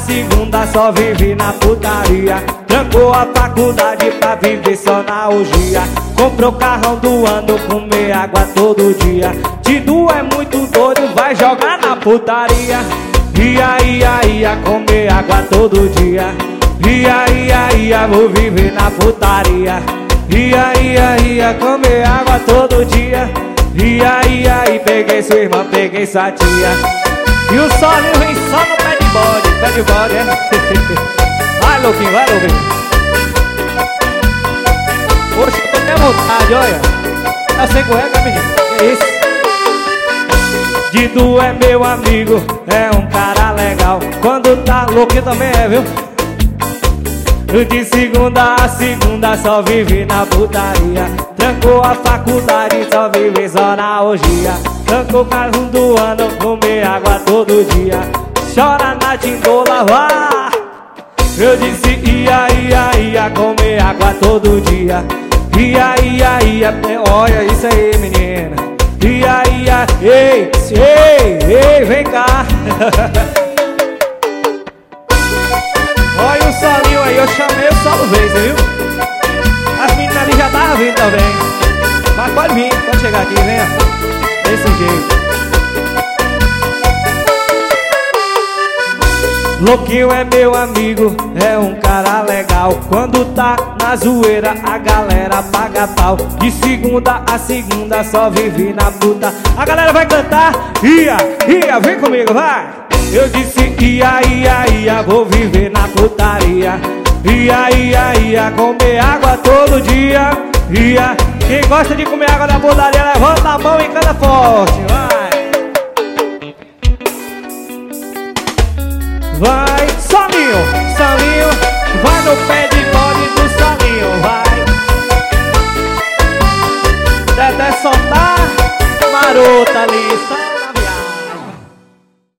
segunda só vive na putaria. Trancou a faculdade pra viver só na orgia. Comprou carrão do ano, comer água todo dia. Tidu é muito doido, vai jogar na putaria. Ia, comer água todo dia. Ia, vou viver na putaria. Ia, comer água todo dia. Ia, peguei sua irmã, peguei sua tia. E o solinho vem só no pé de bode, é? Vai, louquinho, vai, louquinho. Poxa, eu tô até vontade, olha. Tá sem cueca, menino, que isso? Didu é meu amigo, é um cara legal. Quando tá louquinho também é, viu? De segunda a segunda só vive na putaria. Trancou a faculdade, só vive só na orgia. Trancou o carro do ano, comer água todo dia. Chora na tindola, vá. Eu disse ia, comer água todo dia. Ia, olha isso aí, menina. Ia, ei, vem cá. Olha o solinho aí, eu chamei o solo vez, viu? As meninas ali já estavam vindo também. Mas pode vir, pode chegar aqui, venha. Desse jeito. Louquinho é meu amigo, é um cara legal. Quando tá na zoeira, a galera paga pau. De segunda a segunda só vive na puta. A galera vai cantar, ia, vem comigo, vai. Eu disse ia, vou viver na putaria. Ia, comer água todo dia. Quem gosta de comer água na putaria, levanta a mão e canta forte, vai. Vai, solinho,